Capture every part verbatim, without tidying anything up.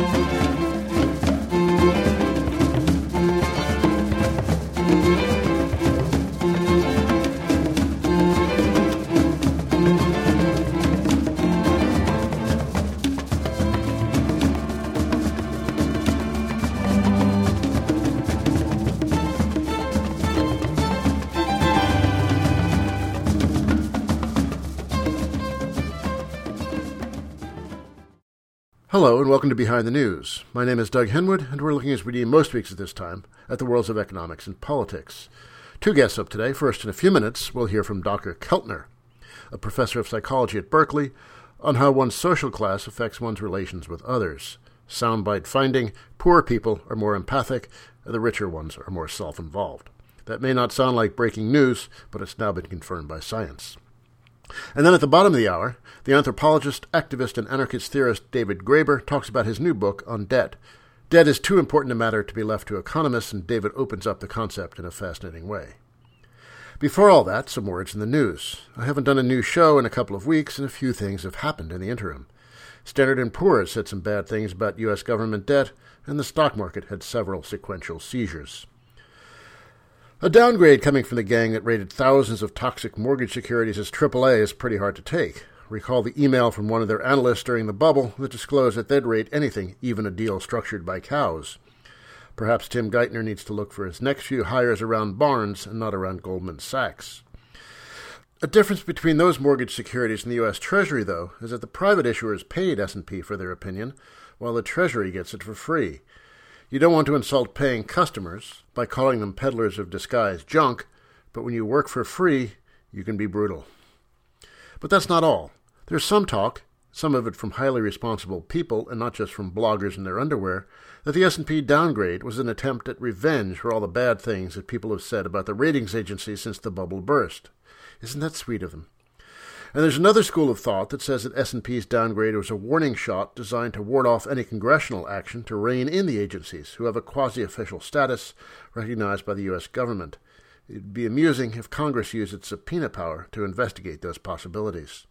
Hello and welcome to Behind the News. My name is Doug Henwood, and we're looking, as we do most weeks at this time, at the worlds of economics and politics. Two guests up today. First, in a few minutes, we'll hear from Doctor Keltner, a professor of psychology at Berkeley, on how one's social class affects one's relations with others. Soundbite finding, poor people are more empathic, and the richer ones are more self-involved. That may not sound like breaking news, but it's now been confirmed by science. And then at the bottom of the hour, the anthropologist, activist, and anarchist theorist David Graeber talks about his new book on debt. Debt is too important a matter to be left to economists, and David opens up the concept in a fascinating way. Before all that, some words in the news. I haven't done a new show in a couple of weeks, and a few things have happened in the interim. Standard and Poor's said some bad things about U S government debt, and the stock market had several sequential seizures. A downgrade coming from the gang that rated thousands of toxic mortgage securities as triple A is pretty hard to take. Recall the email from one of their analysts during the bubble that disclosed that they'd rate anything, even a deal structured by cows. Perhaps Tim Geithner needs to look for his next few hires around Barnes and not around Goldman Sachs. A difference between those mortgage securities and the U S Treasury, though, is that the private issuers paid S and P for their opinion, while the Treasury gets it for free. You don't want to insult paying customers by calling them peddlers of disguised junk, but when you work for free, you can be brutal. But that's not all. There's some talk, some of it from highly responsible people and not just from bloggers in their underwear, that the S and P downgrade was an attempt at revenge for all the bad things that people have said about the ratings agency since the bubble burst. Isn't that sweet of them? And there's another school of thought that says that S and P's downgrade was a warning shot designed to ward off any congressional action to rein in the agencies, who have a quasi-official status recognized by the U S government. It'd be amusing if Congress used its subpoena power to investigate those possibilities.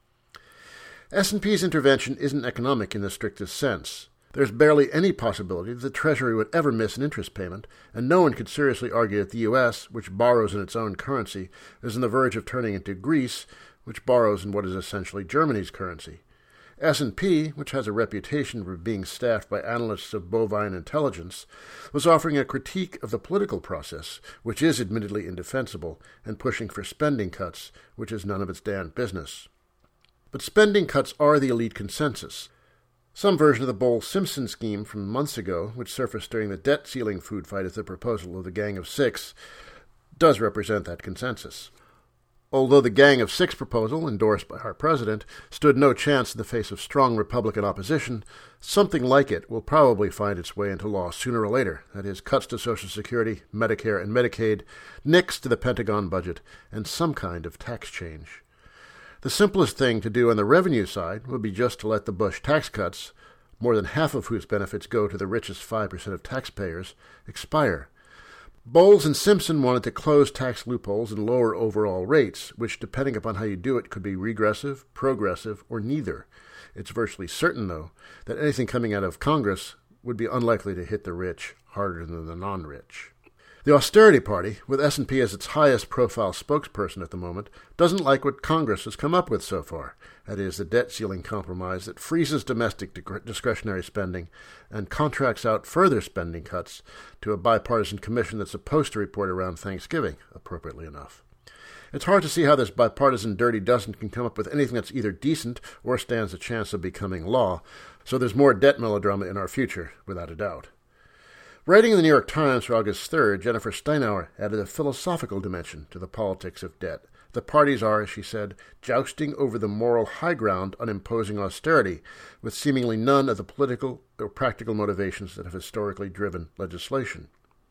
S and P's intervention isn't economic in the strictest sense. There's barely any possibility that the Treasury would ever miss an interest payment, and no one could seriously argue that the U S, which borrows in its own currency, is on the verge of turning into Greece, which borrows in what is essentially Germany's currency. S and P, which has a reputation for being staffed by analysts of bovine intelligence, was offering a critique of the political process, which is admittedly indefensible, and pushing for spending cuts, which is none of its damned business. But spending cuts are the elite consensus. Some version of the Bowles-Simpson scheme from months ago, which surfaced during the debt ceiling food fight as the proposal of the Gang of Six, does represent that consensus. Although the Gang of Six proposal, endorsed by our president, stood no chance in the face of strong Republican opposition, something like it will probably find its way into law sooner or later, that is, cuts to Social Security, Medicare, and Medicaid, nicks to the Pentagon budget, and some kind of tax change. The simplest thing to do on the revenue side would be just to let the Bush tax cuts, more than half of whose benefits go to the richest five percent of taxpayers, expire. Bowles and Simpson wanted to close tax loopholes and lower overall rates, which, depending upon how you do it, could be regressive, progressive, or neither. It's virtually certain, though, that anything coming out of Congress would be unlikely to hit the rich harder than the non-rich. The Austerity Party, with S and P as its highest-profile spokesperson at the moment, doesn't like what Congress has come up with so far. That is, the debt ceiling compromise that freezes domestic discretionary spending and contracts out further spending cuts to a bipartisan commission that's supposed to report around Thanksgiving, appropriately enough. It's hard to see how this bipartisan dirty dozen can come up with anything that's either decent or stands a chance of becoming law, so there's more debt melodrama in our future, without a doubt. Writing in the New York Times for August third, Jennifer Steinauer added a philosophical dimension to the politics of debt. The parties are, as she said, jousting over the moral high ground on imposing austerity, with seemingly none of the political or practical motivations that have historically driven legislation.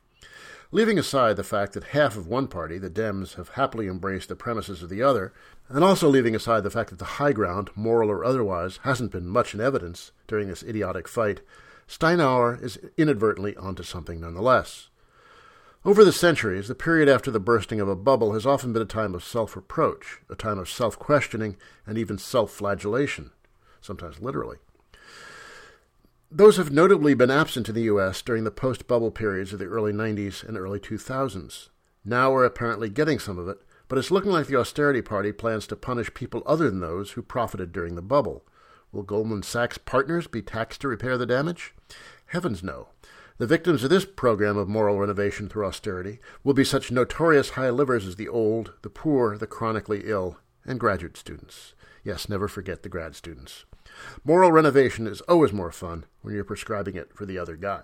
Leaving aside the fact that half of one party, the Dems, have happily embraced the premises of the other, and also leaving aside the fact that the high ground, moral or otherwise, hasn't been much in evidence during this idiotic fight, Steinauer is inadvertently onto something nonetheless. Over the centuries, the period after the bursting of a bubble has often been a time of self-reproach, a time of self-questioning, and even self-flagellation, sometimes literally. Those have notably been absent in the U S during the post-bubble periods of the early nineties and early two thousands. Now we're apparently getting some of it, but it's looking like the austerity party plans to punish people other than those who profited during the bubble. Will Goldman Sachs partners be taxed to repair the damage? Heavens no. The victims of this program of moral renovation through austerity will be such notorious high livers as the old, the poor, the chronically ill, and graduate students. Yes, never forget the grad students. Moral renovation is always more fun when you're prescribing it for the other guy.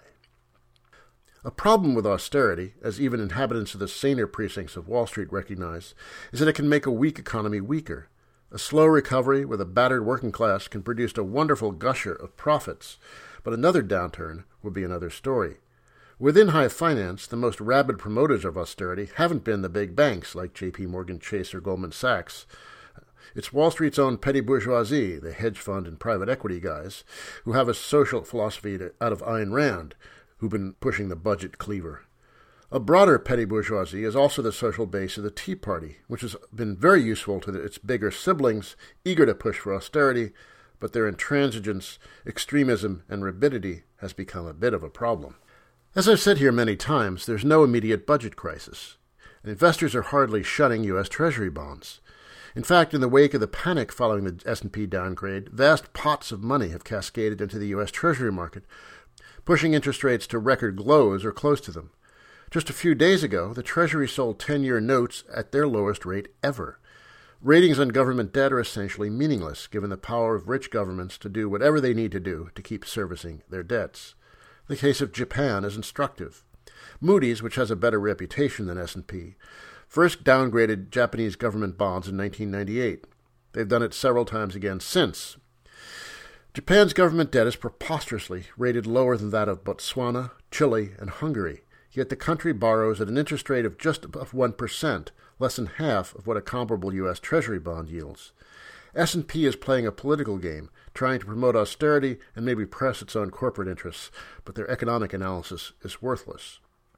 A problem with austerity, as even inhabitants of the saner precincts of Wall Street recognize, is that it can make a weak economy weaker. A slow recovery with a battered working class can produce a wonderful gusher of profits, but another downturn would be another story. Within high finance, the most rabid promoters of austerity haven't been the big banks like J P Morgan Chase or Goldman Sachs. It's Wall Street's own petty bourgeoisie, the hedge fund and private equity guys, who have a social philosophy out of Ayn Rand, who've been pushing the budget cleaver. A broader petty bourgeoisie is also the social base of the Tea Party, which has been very useful to its bigger siblings, eager to push for austerity, but their intransigence, extremism, and rabidity has become a bit of a problem. As I've said here many times, there's no immediate budget crisis, and investors are hardly shunning U S Treasury bonds. In fact, in the wake of the panic following the S and P downgrade, vast pots of money have cascaded into the U S Treasury market, pushing interest rates to record lows or close to them. Just a few days ago, the Treasury sold ten-year notes at their lowest rate ever. Ratings on government debt are essentially meaningless, given the power of rich governments to do whatever they need to do to keep servicing their debts. The case of Japan is instructive. Moody's, which has a better reputation than S and P, first downgraded Japanese government bonds in nineteen ninety-eight. They've done it several times again since. Japan's government debt is preposterously rated lower than that of Botswana, Chile, and Hungary, yet the country borrows at an interest rate of just above one percent, less than half of what a comparable U S Treasury bond yields. S and P is playing a political game, trying to promote austerity and maybe press its own corporate interests, but their economic analysis is worthless.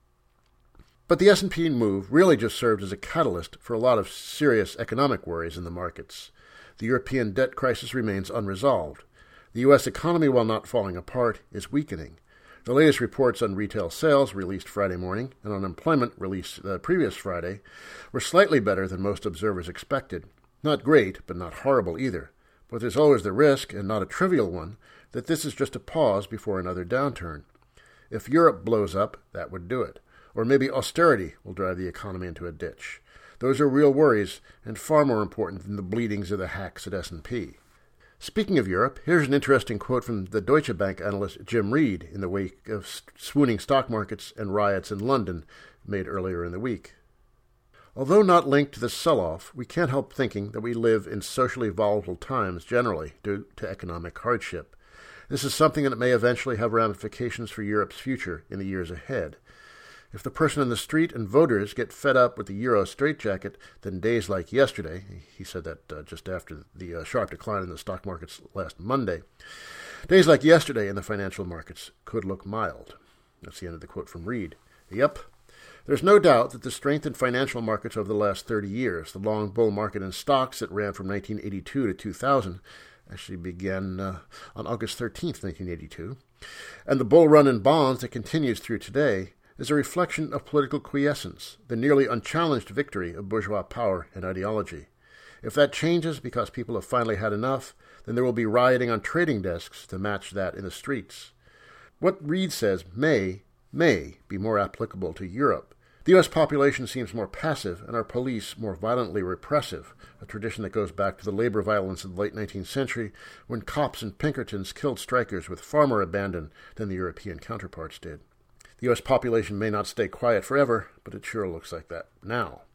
But the S and P move really just served as a catalyst for a lot of serious economic worries in the markets. The European debt crisis remains unresolved. The U S economy, while not falling apart, is weakening. The latest reports on retail sales, released Friday morning, and on employment, released the previous Friday, were slightly better than most observers expected. Not great, but not horrible either. But there's always the risk, and not a trivial one, that this is just a pause before another downturn. If Europe blows up, that would do it. Or maybe austerity will drive the economy into a ditch. Those are real worries, and far more important than the bleedings of the hacks at S and P. Speaking of Europe, here's an interesting quote from the Deutsche Bank analyst Jim Reed in the wake of swooning stock markets and riots in London made earlier in the week. Although not linked to the sell-off, we can't help thinking that we live in socially volatile times generally due to economic hardship. This is something that may eventually have ramifications for Europe's future in the years ahead. If the person in the street and voters get fed up with the euro straitjacket, then days like yesterday, he said that uh, just after the uh, sharp decline in the stock markets last Monday, days like yesterday in the financial markets could look mild. That's the end of the quote from Reed. Yep. There's no doubt that the strength in financial markets over the last thirty years, the long bull market in stocks that ran from nineteen eighty-two to two thousand, actually began uh, on August thirteenth, nineteen eighty-two, and the bull run in bonds that continues through today, is a reflection of political quiescence, the nearly unchallenged victory of bourgeois power and ideology. If that changes because people have finally had enough, then there will be rioting on trading desks to match that in the streets. What Reed says may, may be more applicable to Europe. The U S population seems more passive and our police more violently repressive, a tradition that goes back to the labor violence of the late nineteenth century when cops and Pinkertons killed strikers with far more abandon than the European counterparts did. The U S population may not stay quiet forever, but it sure looks like that now.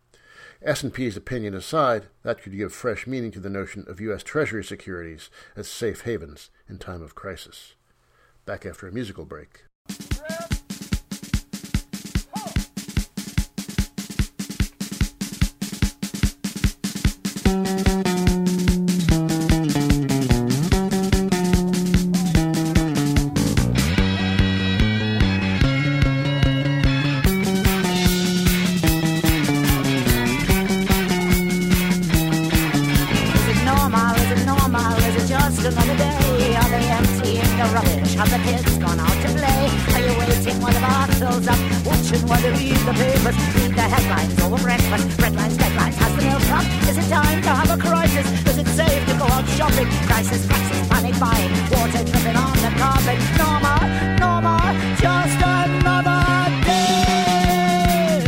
S and P's opinion aside, that could give fresh meaning to the notion of U S Treasury securities as safe havens in time of crisis. Back after a musical break. Another day, are they emptying the rubbish Have the kids gone out to play? Are you waiting while the bar fills up? Watching while they read the papers? Read the headlines over breakfast. Breadlines, deadlines, has the milk come? Is it time to have a crisis? Is it safe to go out shopping? Crisis, crisis, panic buying. Water dripping on the carpet. No more, no more, just another day.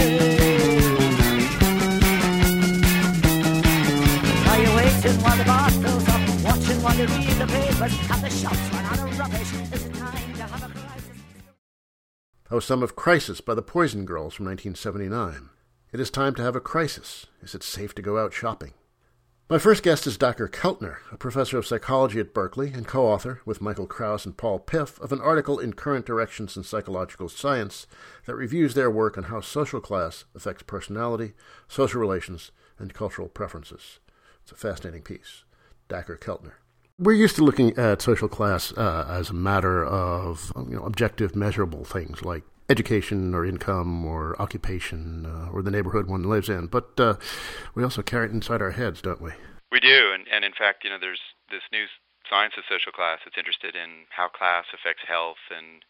Are you waiting while the bar fills up? Watching while they read the papers? Have the shops run out of rubbish? Is it time to have a crisis? That was some of Crisis by the Poison Girls from nineteen seventy-nine. It is time to have a crisis. Is it safe to go out shopping? My first guest is Doctor Keltner, a professor of psychology at Berkeley and co-author, with Michael Krauss and Paul Piff, of an article in Current Directions in Psychological Science that reviews their work on how social class affects personality, social relations, and cultural preferences. It's a fascinating piece. Doctor Keltner. We're used to looking at social class uh, as a matter of you know, objective, measurable things like education or income or occupation uh, or the neighborhood one lives in. But uh, we also carry it inside our heads, don't we? We do. And, and in fact, you know, there's this new science of social class that's interested in how class affects health and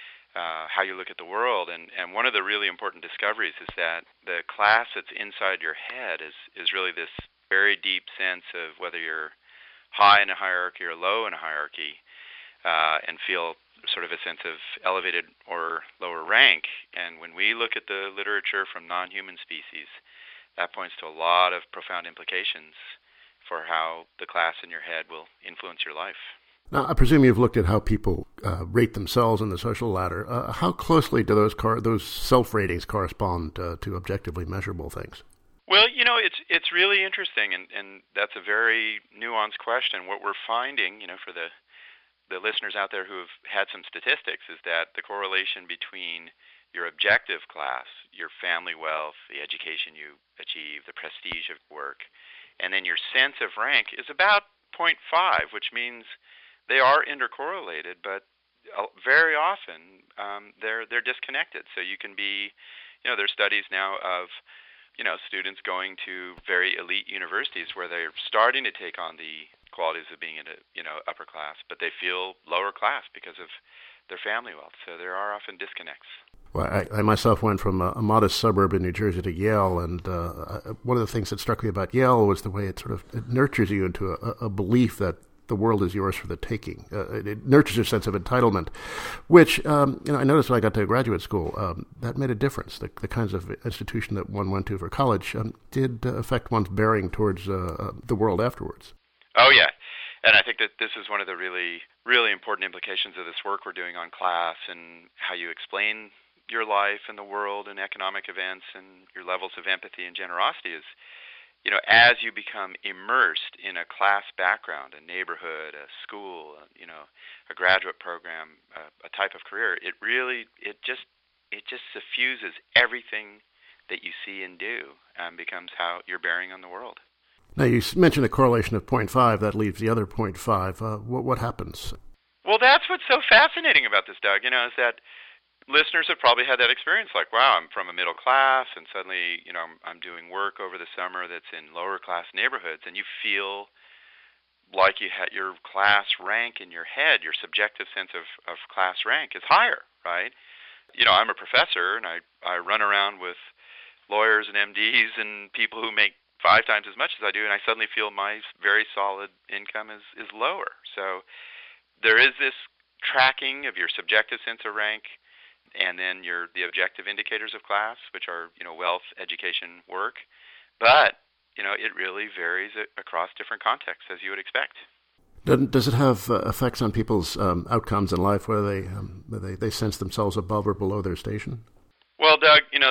uh, how you look at the world. And, and one of the really important discoveries is that the class that's inside your head is, is really this very deep sense of whether you're high in a hierarchy or low in a hierarchy uh, and feel sort of a sense of elevated or lower rank. And when we look at the literature from non-human species, that points to a lot of profound implications for how the class in your head will influence your life. Now, I presume you've looked at how people uh, rate themselves in the social ladder. Uh, how closely do those car- those self-ratings correspond uh, to objectively measurable things? Well, you know, it's it's really interesting, and, and that's a very nuanced question. What we're finding, you know, for the the listeners out there who have had some statistics, is that the correlation between your objective class, your family wealth, the education you achieve, the prestige of work, and then your sense of rank is about zero point five, which means they are intercorrelated, but very often um, they're they're disconnected. So you can be, you know, there's studies now of, you know, students going to very elite universities where they're starting to take on the qualities of being in a, you know, upper class, but they feel lower class because of their family wealth. So there are often disconnects. Well, I, I myself went from a, a modest suburb in New Jersey to Yale, and uh, one of the things that struck me about Yale was the way it sort of it nurtures you into a, a belief that the world is yours for the taking. Uh, it, it nurtures your sense of entitlement, which um, you know I noticed when I got to graduate school um, that made a difference. The, the kinds of institution that one went to for college um, did uh, affect one's bearing towards uh, the world afterwards. Oh yeah, and I think that this is one of the really, really important implications of this work we're doing on class and how you explain your life and the world and economic events and your levels of empathy and generosity is, you know, as you become immersed in a class background, a neighborhood, a school, you know, a graduate program, a, a type of career, it really, it just, it just suffuses everything that you see and do and becomes how you're bearing on the world. Now, you mentioned a correlation of zero point five. That leaves the other zero point five. Uh, what, what happens? Well, that's what's so fascinating about this, Doug, you know, is that listeners have probably had that experience, like, wow, I'm from a middle class, and suddenly, you know, I'm, I'm doing work over the summer that's in lower class neighborhoods, and you feel like you had your class rank in your head, your subjective sense of, of class rank is higher, right? You know, I'm a professor, and I, I run around with lawyers and M Ds and people who make five times as much as I do, and I suddenly feel my very solid income is, is lower. So there is this tracking of your subjective sense of rank, and then your the objective indicators of class, which are, you know, wealth, education, work. But, you know, it really varies across different contexts, as you would expect. Does it have uh, effects on people's um, outcomes in life, where they, um, they they sense themselves above or below their station? Well, Doug, you know,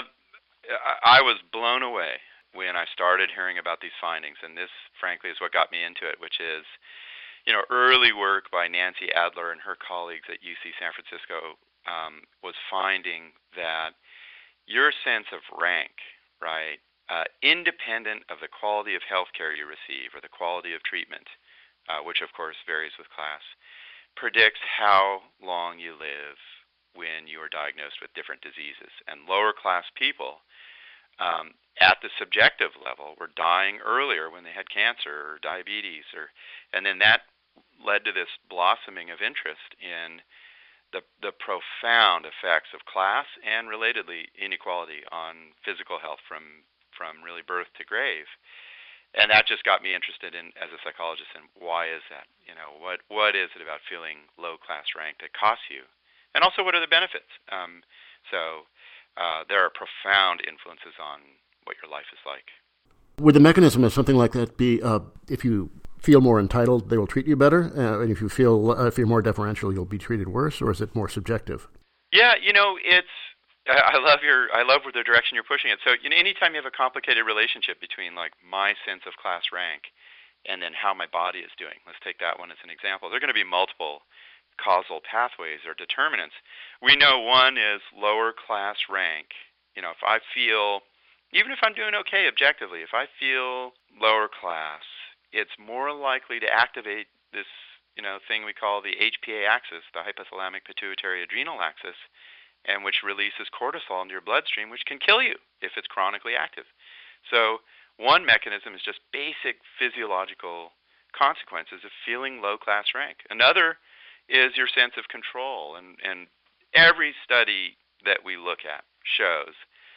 I was blown away when I started hearing about these findings, and this, frankly, is what got me into it, which is, you know, early work by Nancy Adler and her colleagues at U C San Francisco um, was finding that your sense of rank, right, uh, independent of the quality of health care you receive or the quality of treatment, uh, which, of course, varies with class, predicts how long you live when you are diagnosed with different diseases. And lower-class people, um, at the subjective level, were dying earlier when they had cancer or diabetes, or and then that led to this blossoming of interest in the the profound effects of class and, relatedly, inequality on physical health from from really birth to grave. And that just got me interested in, as a psychologist, in why is that? You know, what what is it about feeling low class rank that costs you? And also, what are the benefits? Um, so uh, there are profound influences on what your life is like. Would the mechanism of something like that be, uh, if you feel more entitled, they will treat you better, uh, and if you feel uh, if you're more deferential, you'll be treated worse, or is it more subjective? Yeah, you know, it's. I love your. I love the direction you're pushing it. So, you know, anytime you have a complicated relationship between, like, my sense of class rank and then how my body is doing, let's take that one as an example. There are going to be multiple causal pathways or determinants. We know one is lower class rank. You know, if I feel, even if I'm doing okay objectively, if I feel lower class, it's more likely to activate this, you know, thing we call the H P A axis, the hypothalamic pituitary adrenal axis, and which releases cortisol into your bloodstream, which can kill you if it's chronically active. So one mechanism is just basic physiological consequences of feeling low class rank. Another is your sense of control. And, and every study that we look at shows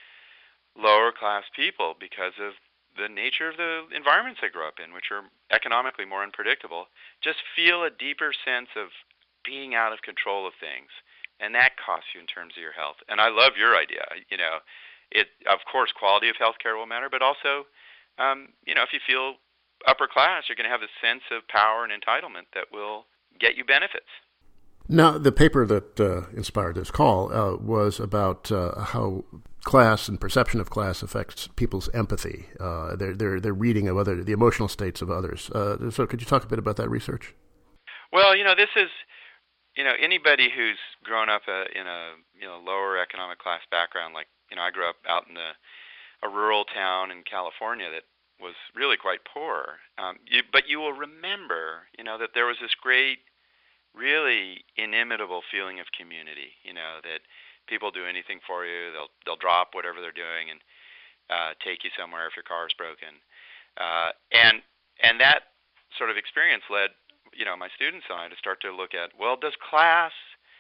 lower class people, because of the nature of the environments they grow up in, which are economically more unpredictable, just feel a deeper sense of being out of control of things. And that costs you in terms of your health. And I love your idea. You know, it of course quality of health care will matter, but also, um, you know, if you feel upper class, you're going to have a sense of power and entitlement that will get you benefits. Now, the paper that uh, inspired this call uh, was about uh, how class and perception of class affects people's empathy, uh, their their their reading of other the emotional states of others. Uh, so, could you talk a bit about that research? Well, you know, this is. You know, anybody who's grown up a, in a you know lower economic class background, like, you know, I grew up out in the, a rural town in California that was really quite poor. Um, you, but you will remember, you know, that there was this great, really inimitable feeling of community. You know, that people do anything for you. They'll they'll drop whatever they're doing and uh, take you somewhere if your car is broken. Uh, and and that sort of experience led, you know, my students and I to start to look at, well, does class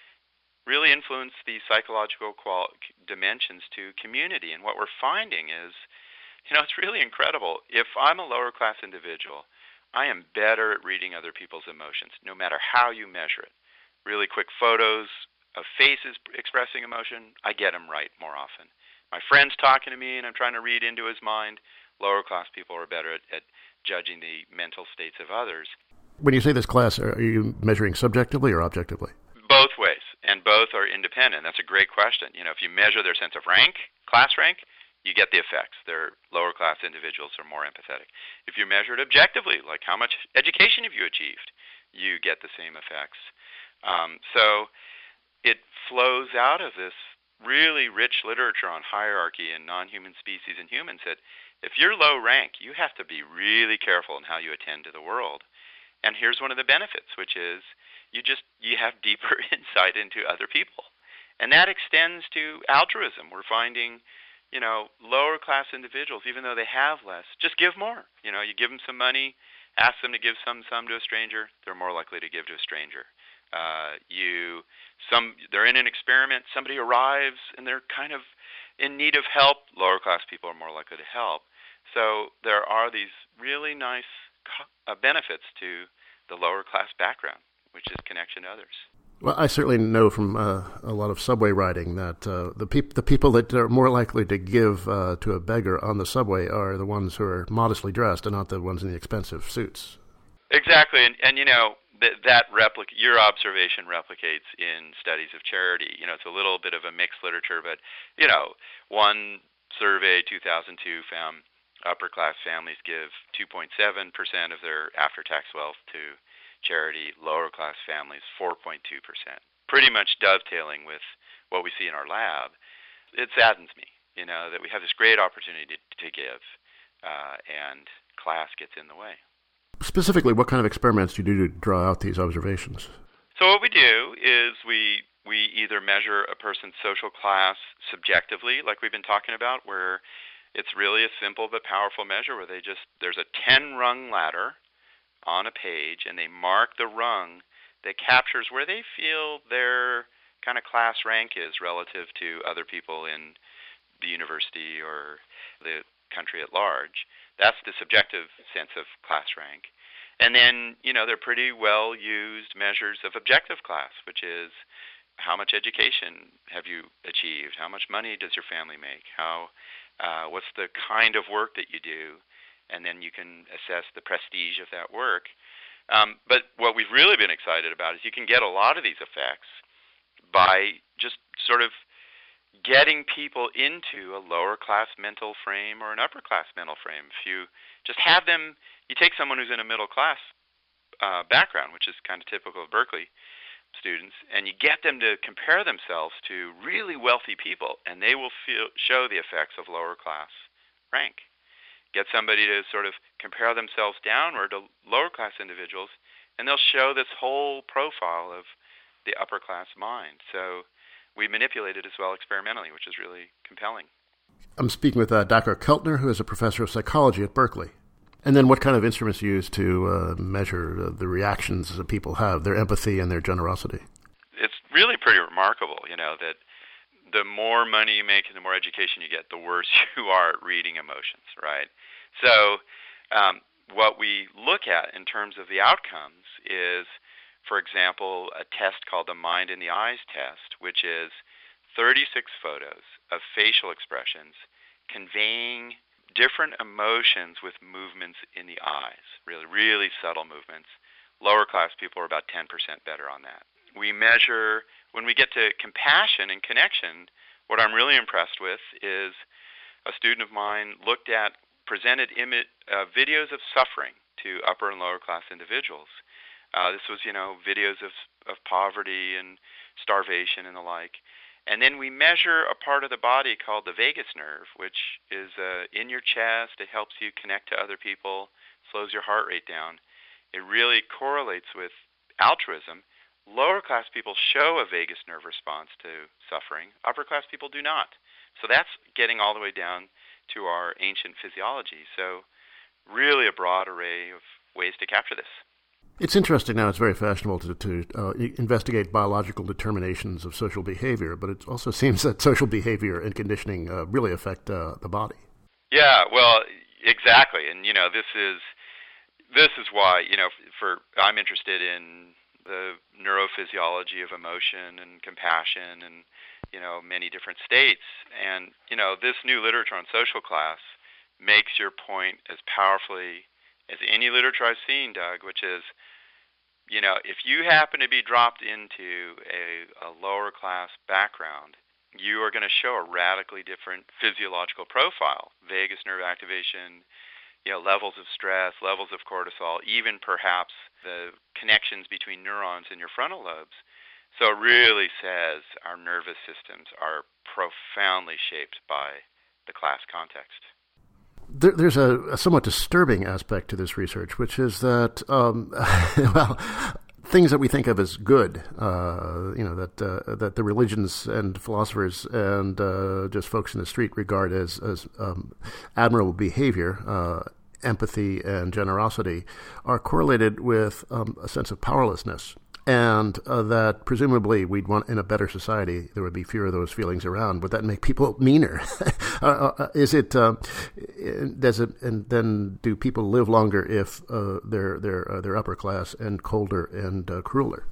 really influence the psychological qual- dimensions to community? And what we're finding is, you know, it's really incredible. If I'm a lower class individual, I am better at reading other people's emotions, no matter how you measure it. Really quick photos of faces expressing emotion, I get them right more often. My friend's talking to me and I'm trying to read into his mind. Lower class people are better at, at judging the mental states of others. When you say this class, are you measuring subjectively or objectively? Both ways, and both are independent. That's a great question. You know, if you measure their sense of rank, class rank, you get the effects. Their lower class individuals are more empathetic. If you measure it objectively, like how much education have you achieved, you get the same effects. Um, so it flows out of this really rich literature on hierarchy and non-human species and humans that if you're low rank, you have to be really careful in how you attend to the world. And here's one of the benefits, which is you just you have deeper insight into other people. And that extends to altruism. We're finding, you know, lower class individuals, even though they have less, just give more. You know, you give them some money, ask them to give some some to a stranger, they're more likely to give to a stranger. Uh, you some they're in an experiment, somebody arrives and they're kind of in need of help, lower class people are more likely to help. So there are these really nice uh, benefits to the lower class background, which is connection to others. Well, I certainly know from uh, a lot of subway riding that uh, the, peop- the people that are more likely to give uh, to a beggar on the subway are the ones who are modestly dressed and not the ones in the expensive suits. Exactly, and, and you know, th- that replic- your observation replicates in studies of charity. You know, it's a little bit of a mixed literature, but, you know, one survey, two thousand two, found upper-class families give two point seven percent of their after-tax wealth to charity, lower-class families four point two percent. Pretty much dovetailing with what we see in our lab. It saddens me, you know, that we have this great opportunity to, to give, uh, and class gets in the way. Specifically, what kind of experiments do you do to draw out these observations? So what we do is we we either measure a person's social class subjectively, like we've been talking about, where it's really a simple but powerful measure where they just, there's a ten-rung ladder on a page, and they mark the rung that captures where they feel their kind of class rank is relative to other people in the university or the country at large. That's the subjective sense of class rank. And then, you know, they're pretty well-used measures of objective class, which is how much education have you achieved? How much money does your family make? How, uh, what's the kind of work that you do? And then you can assess the prestige of that work. Um, but what we've really been excited about is you can get a lot of these effects by just sort of getting people into a lower-class mental frame or an upper-class mental frame. If you just have them, you take someone who's in a middle-class uh, background, which is kind of typical of Berkeley students, and you get them to compare themselves to really wealthy people, and they will feel, show the effects of lower-class rank. Get somebody to sort of compare themselves downward to lower-class individuals, and they'll show this whole profile of the upper-class mind. So we manipulate it as well experimentally, which is really compelling. I'm speaking with uh, Doctor Keltner, who is a professor of psychology at Berkeley. And then what kind of instruments you use to uh, measure uh, the reactions that people have, their empathy and their generosity? It's really pretty remarkable, you know, that the more money you make and the more education you get, the worse you are at reading emotions, right? So um, what we look at in terms of the outcomes is, for example, a test called the Mind in the Eyes test, which is thirty-six photos of facial expressions conveying different emotions with movements in the eyes, really, really subtle movements. Lower class people are about ten percent better on that. We measure, when we get to compassion and connection, what I'm really impressed with is a student of mine looked at, presented imi- uh, videos of suffering to upper and lower class individuals. Uh, this was, you know, videos of of poverty and starvation and the like. And then we measure a part of the body called the vagus nerve, which is uh, in your chest. It helps you connect to other people, slows your heart rate down. It really correlates with altruism. Lower class people show a vagus nerve response to suffering. Upper class people do not. So that's getting all the way down to our ancient physiology. So really a broad array of ways to capture this. It's interesting now, it's very fashionable to, to uh, investigate biological determinations of social behavior, but it also seems that social behavior and conditioning uh, really affect uh, the body. Yeah, well, exactly. And, you know, this is this is why, you know, for I'm interested in the neurophysiology of emotion and compassion and, you know, many different states. And, you know, this new literature on social class makes your point as powerfully as any literature I've seen, Doug, which is, you know, if you happen to be dropped into a, a lower class background, you are going to show a radically different physiological profile, vagus nerve activation, you know, levels of stress, levels of cortisol, even perhaps the connections between neurons in your frontal lobes. So it really says our nervous systems are profoundly shaped by the class context. There, there's a, a somewhat disturbing aspect to this research, which is that, um, well, things that we think of as good, uh, you know, that uh, that the religions and philosophers and uh, just folks in the street regard as, as um, admirable behavior, uh, empathy and generosity, are correlated with um, a sense of powerlessness. And uh, that presumably we'd want, in a better society, there would be fewer of those feelings around. Would that make people meaner? uh, uh, is it? Uh, does it? And then do people live longer if uh, they're they're uh, they're upper class and colder and uh, crueler?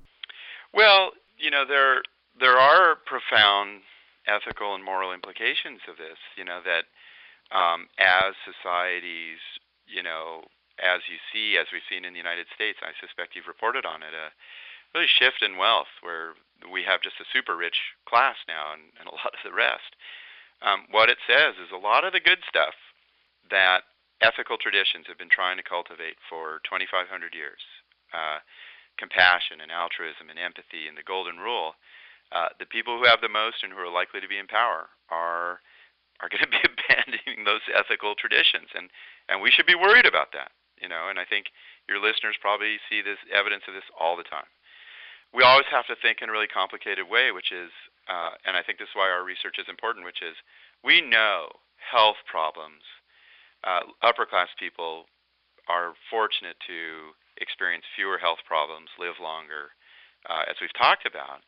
Well, you know, there there are profound ethical and moral implications of this. You know, that um, as societies, you know, as you see, as we've seen in the United States, I suspect you've reported on it, a really shift in wealth where we have just a super rich class now and, and a lot of the rest. Um, what it says is a lot of the good stuff that ethical traditions have been trying to cultivate for twenty-five hundred years, uh, compassion and altruism and empathy and the golden rule, uh, the people who have the most and who are likely to be in power are are going to be abandoning those ethical traditions, and, and we should be worried about that. You know, and I think your listeners probably see this evidence of this all the time. We always have to think in a really complicated way, which is, uh, and I think this is why our research is important, which is we know health problems, uh, upper class people are fortunate to experience fewer health problems, live longer, uh, as we've talked about.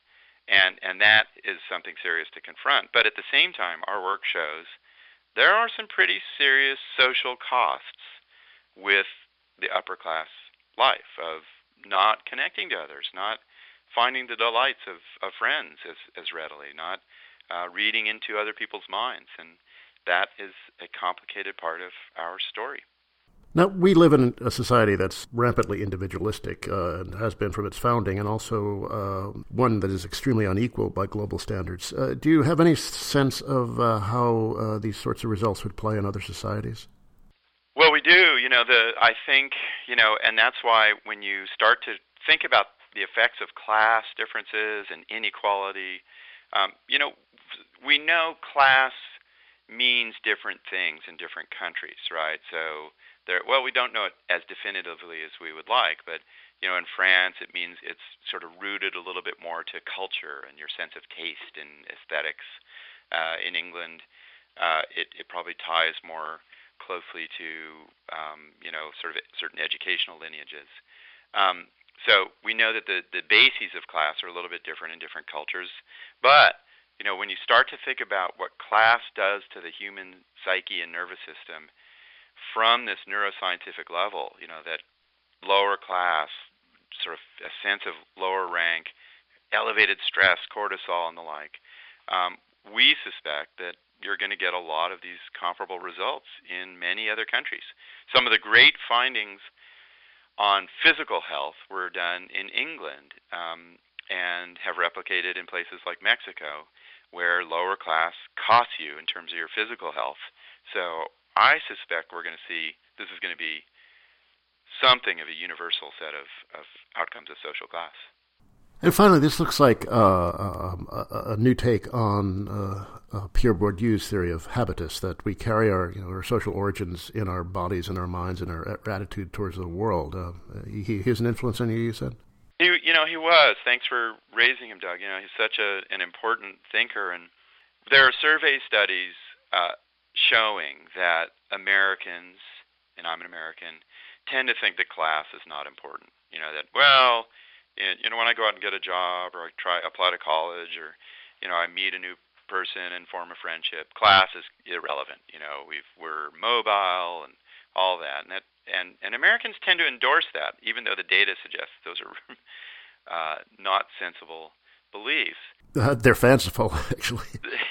And and that is something serious to confront. But at the same time, our work shows there are some pretty serious social costs with the upper class life of not connecting to others, not finding the delights of, of friends as, as readily, not uh, reading into other people's minds. And that is a complicated part of our story. Now, we live in a society that's rampantly individualistic uh, and has been from its founding, and also uh, one that is extremely unequal by global standards. Uh, do you have any sense of uh, how uh, these sorts of results would play in other societies? Well, we do. You know, the I think, you know, and that's why when you start to think about the effects of class differences and inequality, um, you know, we know class means different things in different countries, right? So, there, well, we don't know it as definitively as we would like, but, you know, in France, it means it's sort of rooted a little bit more to culture and your sense of taste and aesthetics. Uh, in England, uh, it, it probably ties more closely to, um, you know, sort of certain educational lineages. Um, so we know that the, the bases of class are a little bit different in different cultures. But, you know, when you start to think about what class does to the human psyche and nervous system from this neuroscientific level, you know, that lower class, sort of a sense of lower rank, elevated stress, cortisol, and the like, um, we suspect that you're going to get a lot of these comparable results in many other countries. Some of the great findings on physical health were done in England um, and have replicated in places like Mexico, where lower class costs you in terms of your physical health. So I suspect we're going to see this is going to be something of a universal set of, of outcomes of social class. And finally, this looks like uh, a, a new take on uh, uh, Pierre Bourdieu's theory of habitus, that we carry our, you know, our social origins in our bodies and our minds and our attitude towards the world. Uh, he, he has an influence on you, you said? He, you know, he was. Thanks for raising him, Doug. You know, he's such a, an important thinker. And there are survey studies uh, showing that Americans, and I'm an American, tend to think that class is not important. You know, that, well, you know, when I go out and get a job or I try apply to college or, you know, I meet a new person and form a friendship, class is irrelevant. You know, we've, we're mobile and all that. And that and, and Americans tend to endorse that, even though the data suggests those are uh, not sensible beliefs. Uh, they're fanciful, actually.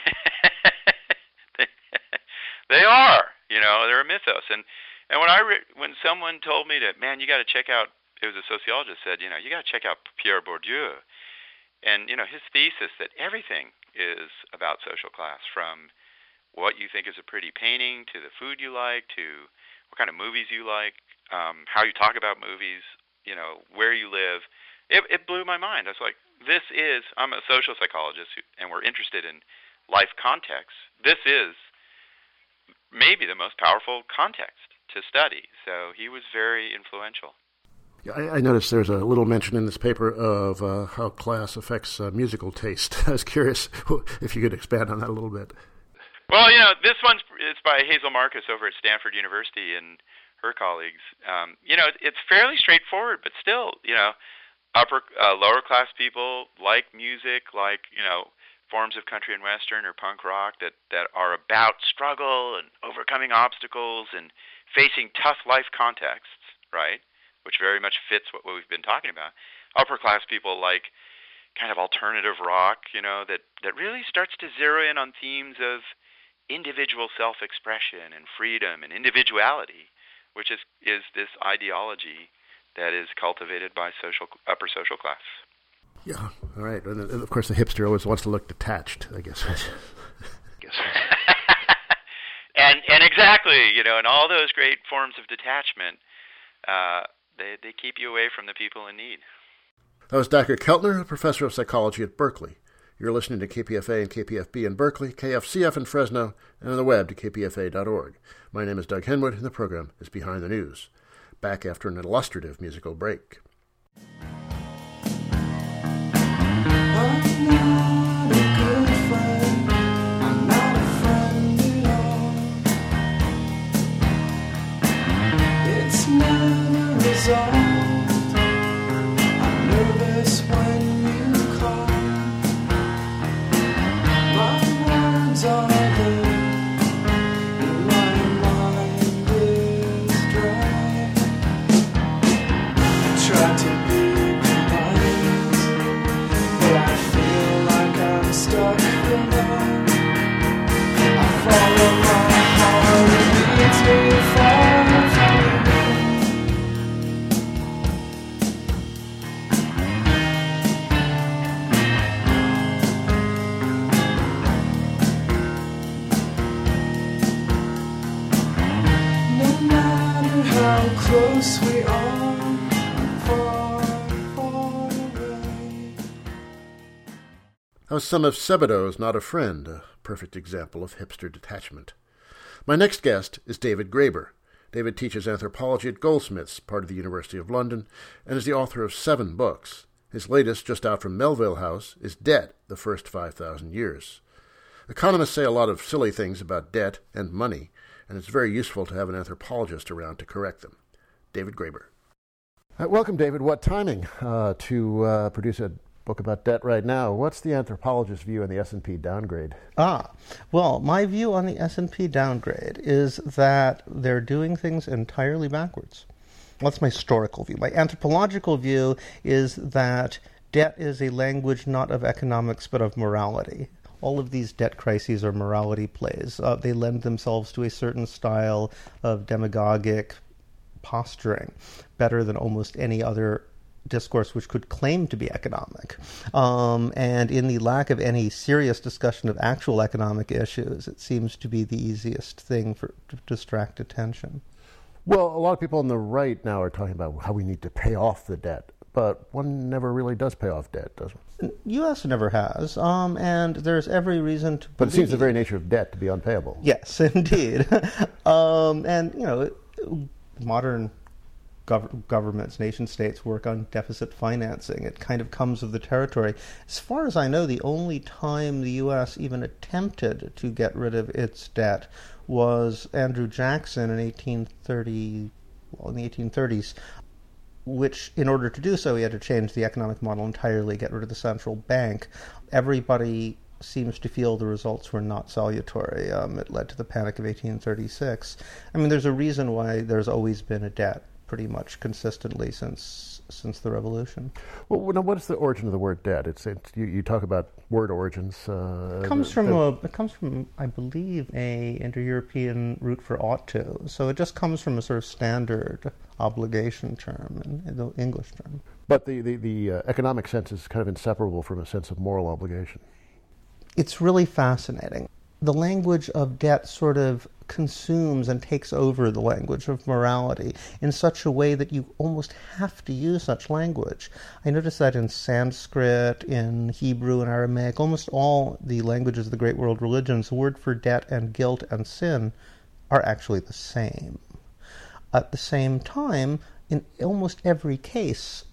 they, they are. You know, they're a mythos. And and when I re- when someone told me that, man, you got to check out, it was a sociologist said, you know, you got to check out Pierre Bourdieu. And, you know, his thesis that everything is about social class, from what you think is a pretty painting to the food you like to what kind of movies you like, um, how you talk about movies, you know, where you live. It, it blew my mind. I was like, this is, I'm a social psychologist who, and we're interested in life context. This is maybe the most powerful context to study. So he was very influential. Yeah, I, I noticed there's a little mention in this paper of uh, how class affects uh, musical taste. I was curious if you could expand on that a little bit. Well, you know, this one's it's by Hazel Marcus over at Stanford University and her colleagues. Um, you know, it's fairly straightforward, but still, you know, upper, uh, lower class people like music, like, you know, forms of country and western or punk rock that, that are about struggle and overcoming obstacles and facing tough life contexts, right? Which very much fits what we've been talking about. Upper class people like kind of alternative rock, you know, that, that really starts to zero in on themes of individual self-expression and freedom and individuality, which is, is this ideology that is cultivated by social upper social class. Yeah, all right. And, and of course, the hipster always wants to look detached, I guess. I guess. and and exactly, you know, and all those great forms of detachment, uh, they they keep you away from the people in need. That was Doctor Keltner, a professor of psychology at Berkeley. You're listening to K P F A and K P F B in Berkeley, K F C F in Fresno, and on the web to K P F A dot org. My name is Doug Henwood, and the program is Behind the News. Back after an illustrative musical break. I'm not a good friend. I'm not a friend at all. It's never resolved. I'm nervous when you call. try to be polite, but I feel like I'm stuck for life. I follow my heart, it leads me far from you. No matter how close we are, far, far away. That was some of Sebadou's Not a Friend, a perfect example of hipster detachment. My next guest is David Graeber. David teaches anthropology at Goldsmiths, part of the University of London, and is the author of seven books. His latest, just out from Melville House, is Debt, the First five thousand Years. Economists say a lot of silly things about debt and money, and it's very useful to have an anthropologist around to correct them. David Graeber. Uh, welcome, David. What timing uh, to uh, produce a book about debt right now. What's the anthropologist's view on the S and P downgrade? Ah, well, my view on the S and P downgrade is that they're doing things entirely backwards. That's my historical view. My anthropological view is that debt is a language not of economics but of morality. All of these debt crises are morality plays. Uh, they lend themselves to a certain style of demagogic posturing, better than almost any other discourse which could claim to be economic. Um, and in the lack of any serious discussion of actual economic issues, it seems to be the easiest thing for to distract attention. Well, a lot of people on the right now are talking about how we need to pay off the debt, but one never really does pay off debt, does one? U S never has, um, and there's every reason to But it seems believe- the very nature of debt to be unpayable. Yes, indeed. um, and, you know, modern gov- governments, nation states work on deficit financing. It kind of comes with the territory. As far as I know, the only time the U S even attempted to get rid of its debt was Andrew Jackson in eighteen thirty, well, in the eighteen thirties, which, in order to do so, he had to change the economic model entirely, get rid of the central bank. Everybody seems to feel the results were not salutary. Um, it led to the Panic of eighteen thirty-six. I mean, there's a reason why there's always been a debt pretty much consistently since since the revolution. Well, now, what is the origin of the word debt? It's, it's you, you talk about word origins. Uh, It comes from the, a, it comes from, I believe, a Indo-European root for ought to. So it just comes from a sort of standard obligation term, in, in the English term. But the, the, the uh, economic sense is kind of inseparable from a sense of moral obligation. It's really fascinating. The language of debt sort of consumes and takes over the language of morality in such a way that you almost have to use such language. I notice that in Sanskrit, in Hebrew and Aramaic, almost all the languages of the great world religions, the word for debt and guilt and sin are actually the same. At the same time, in almost every case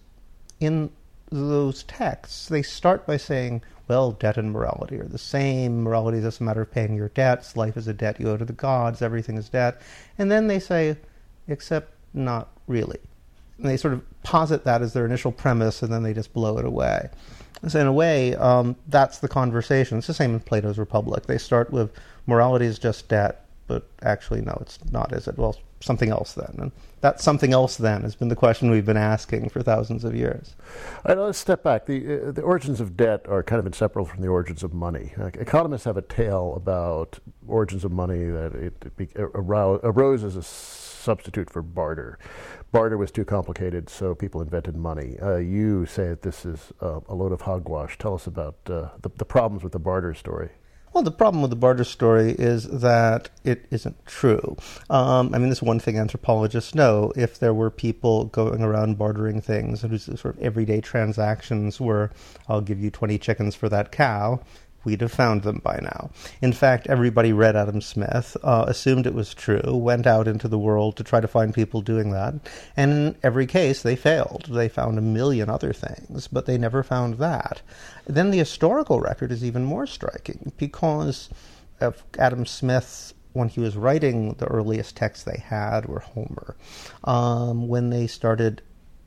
in those texts, they start by saying, well, debt and morality are the same. Morality is just a matter of paying your debts. Life is a debt you owe to the gods. Everything is debt. And then they say, except not really. And they sort of posit that as their initial premise, and then they just blow it away. So in a way, um, that's the conversation. It's the same in Plato's Republic. They start with morality is just debt, but actually, no, it's not, is it? Well, something else then. And that something else then has been the question we've been asking for thousands of years. All right, let's step back. The, uh, the origins of debt are kind of inseparable from the origins of money. Uh, economists have a tale about origins of money that it, it be, arose, arose as a substitute for barter. Barter was too complicated, so people invented money. Uh, you say that this is uh, a load of hogwash. Tell us about uh, the, the problems with the barter story. Well, the problem with the barter story is that it isn't true. Um, I mean, this is one thing anthropologists know. If there were people going around bartering things, whose sort of everyday transactions were, I'll give you twenty chickens for that cow, we'd have found them by now. In fact, everybody read Adam Smith, uh, assumed it was true, went out into the world to try to find people doing that, and in every case they failed. They found a million other things, but they never found that. Then the historical record is even more striking, because of Adam Smith, when he was writing, the earliest texts they had were Homer. Um, when they started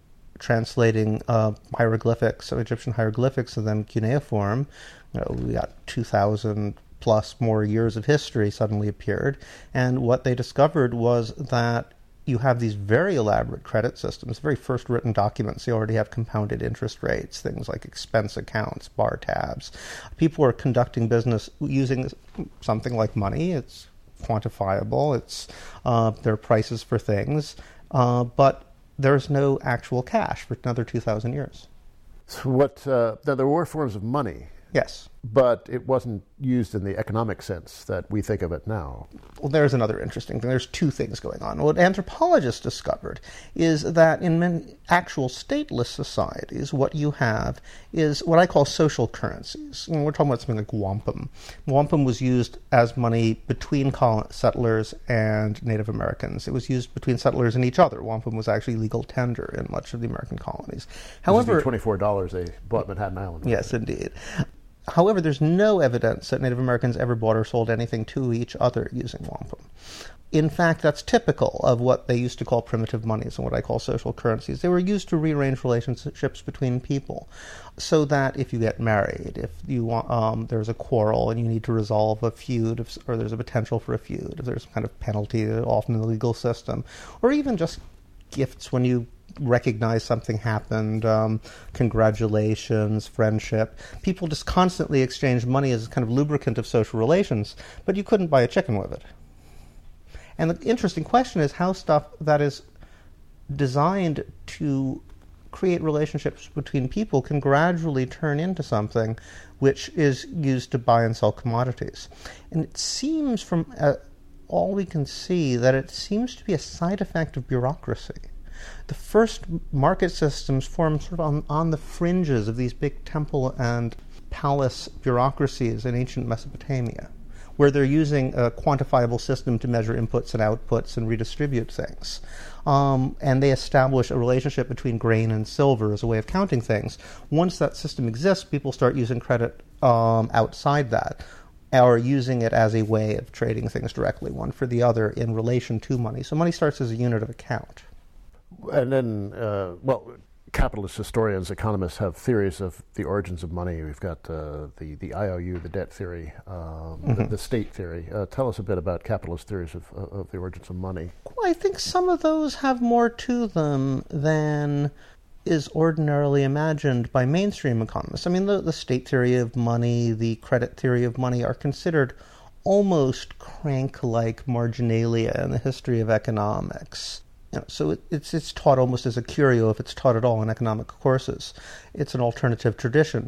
translating uh, hieroglyphics, so Egyptian hieroglyphics, and then cuneiform, you know, we got two thousand plus more years of history suddenly appeared, and what they discovered was that you have these very elaborate credit systems. The very first written documents, they already have compounded interest rates, things like expense accounts, bar tabs. People are conducting business using something like money. It's quantifiable. It's uh, there are prices for things, uh, but there's no actual cash for another two thousand years. So what? Uh, now, there were forms of money. Yes. But it wasn't used in the economic sense that we think of it now. Well, there's another interesting thing. There's two things going on. What anthropologists discovered is that in many actual stateless societies, what you have is what I call social currencies. And we're talking about something like wampum. Wampum was used as money between settlers and Native Americans. It was used between settlers and each other. Wampum was actually legal tender in much of the American colonies. However, the twenty-four dollars they bought Manhattan Island. Yes, indeed. However, there's no evidence that Native Americans ever bought or sold anything to each other using wampum. In fact, that's typical of what they used to call primitive monies and what I call social currencies. They were used to rearrange relationships between people, so that if you get married, if you want, um, there's a quarrel and you need to resolve a feud, if, or there's a potential for a feud, if there's some kind of penalty, often in the legal system, or even just gifts when you recognize something happened, um, congratulations, friendship. People just constantly exchanged money as a kind of lubricant of social relations, but you couldn't buy a chicken with it. And the interesting question is how stuff that is designed to create relationships between people can gradually turn into something which is used to buy and sell commodities. And it seems from uh, all we can see that it seems to be a side effect of bureaucracy. The first market systems formed sort of on, on the fringes of these big temple and palace bureaucracies in ancient Mesopotamia, where they're using a quantifiable system to measure inputs and outputs and redistribute things. Um, and they establish a relationship between grain and silver as a way of counting things. Once that system exists, people start using credit um, outside that, or using it as a way of trading things directly, one for the other, in relation to money. So money starts as a unit of account. And then, uh, well, capitalist historians, economists have theories of the origins of money. We've got uh, the, the I O U, the debt theory, um, mm-hmm. the, the state theory. Uh, tell us a bit about capitalist theories of, of the origins of money. Well, I think some of those have more to them than is ordinarily imagined by mainstream economists. I mean, the, the state theory of money, the credit theory of money are considered almost crank-like marginalia in the history of economics. You know, so it, it's it's taught almost as a curio if it's taught at all in economic courses. It's an alternative tradition,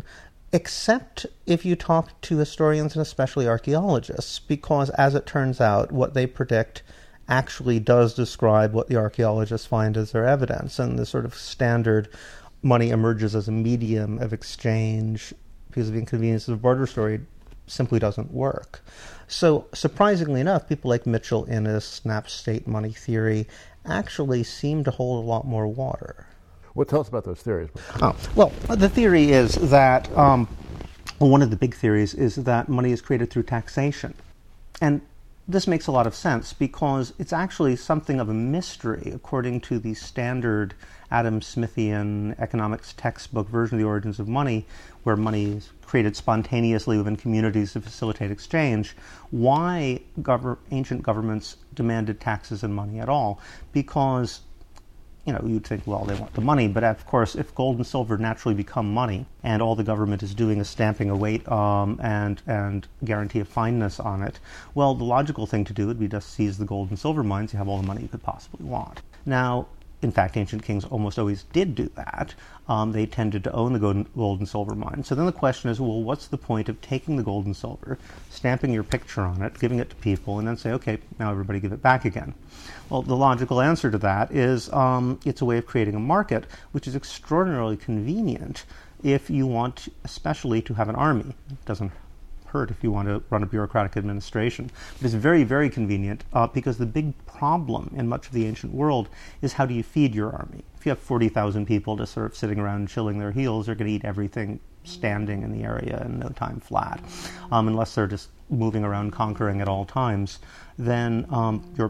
except if you talk to historians and especially archaeologists, because as it turns out, what they predict actually does describe what the archaeologists find as their evidence, and the sort of standard money emerges as a medium of exchange because of the inconvenience of the barter story simply doesn't work. So surprisingly enough, people like Mitchell Innes, Knapp's state money theory, actually seem to hold a lot more water. Well, tell us about those theories. Oh, well, the theory is that, um, well, one of the big theories is that money is created through taxation. And this makes a lot of sense because it's actually something of a mystery, according to the standard Adam Smithian economics textbook version of the origins of money, where money is created spontaneously within communities to facilitate exchange, why gov- ancient governments demanded taxes and money at all. Because, you know, you'd think, well, they want the money, but of course, if gold and silver naturally become money, and all the government is doing is stamping a weight um, and and guarantee of fineness on it, well, the logical thing to do would be just seize the gold and silver mines. You have all the money you could possibly want. Now, in fact, ancient kings almost always did do that. Um, they tended to own the gold and silver mines. So then the question is, well, what's the point of taking the gold and silver, stamping your picture on it, giving it to people, and then say, okay, now everybody give it back again? Well, the logical answer to that is um, it's a way of creating a market, which is extraordinarily convenient if you want, especially, to have an army. It doesn't hurt if you want to run a bureaucratic administration. But it's very, very convenient uh, because the big problem in much of the ancient world is how do you feed your army? If you have forty thousand people just sort of sitting around and chilling their heels, they're going to eat everything standing in the area in no time flat. Um, unless they're just moving around conquering at all times, then um, you're